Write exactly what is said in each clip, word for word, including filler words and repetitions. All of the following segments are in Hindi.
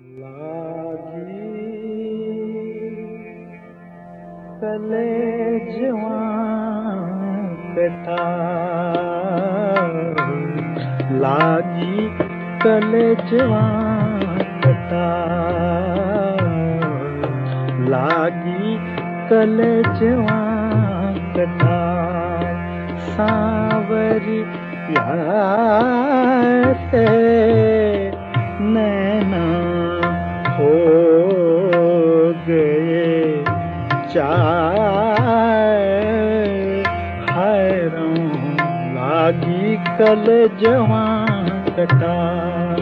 लागी कलेजवा कटार, लागी कलेजवा कटार, लागी कलेजवा कटार। सांवरिया से नैना हो गए चार, हैरान लागी कलेजवा कटार।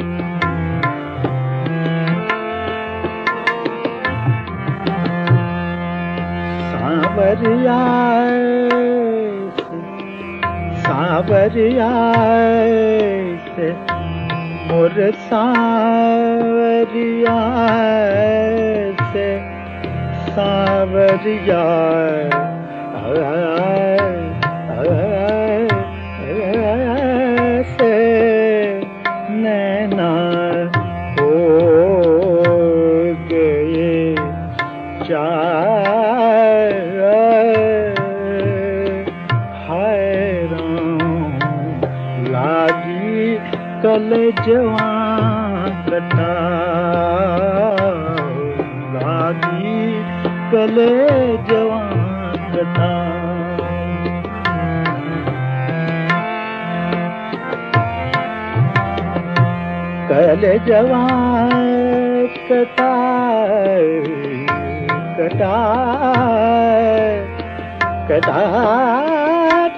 सांवरिया सांवरिया से मोर सांवरिया से सांवरिया से नैना हो गए चार, लागी कलेजवा कटार, लागी कलेजवा कटार। कलेजवा कटार कटार कटार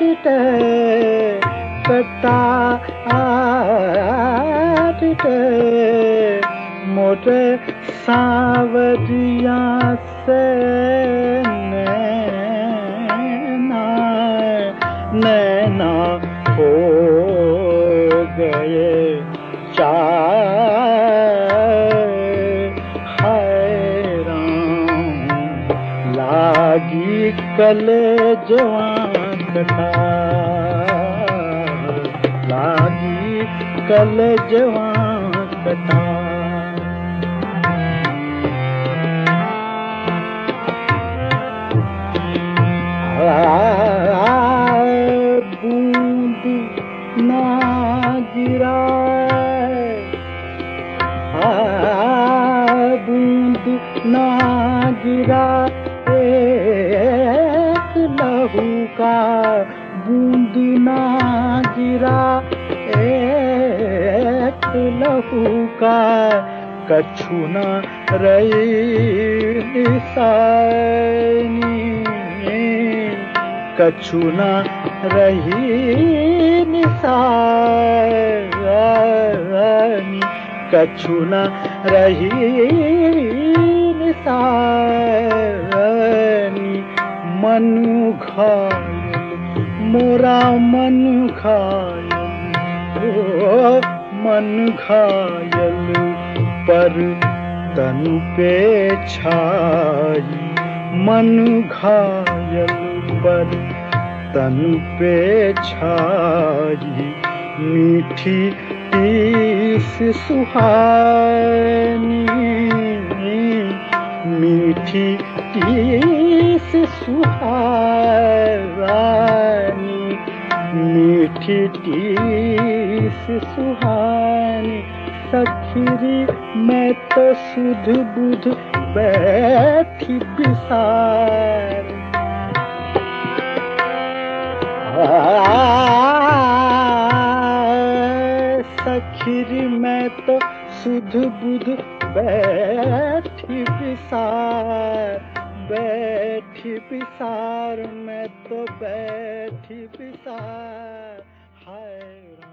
कटार मोरे सांवरिया से नैना नैना हो गए चार, हैरान लागी कलेजवा कटार, लागी कलेजवा कटार। बूंद ना गिरा, बूंद ना गिरा एक लहू का, बूंद ना गिरा एक लहू का, कछु न रही निशानी, कछु न रही निशानी, कछु न रही निशानी। मन घायल मोरा मन घायल, ओ मन घायल पर तनु पे छाई, मन घायल पर तनु पे छाई। मीठी टीस सुहानी, मीठी टीस सुहानी, मीठी टीस सुहानी। सखीरी मैं तो सुध बुध बैठी बिसार, सखीरी मैं तो सुध बुध बैठी बिसार, बैठी बिसार मैं तो बैठी बिसार, हाय।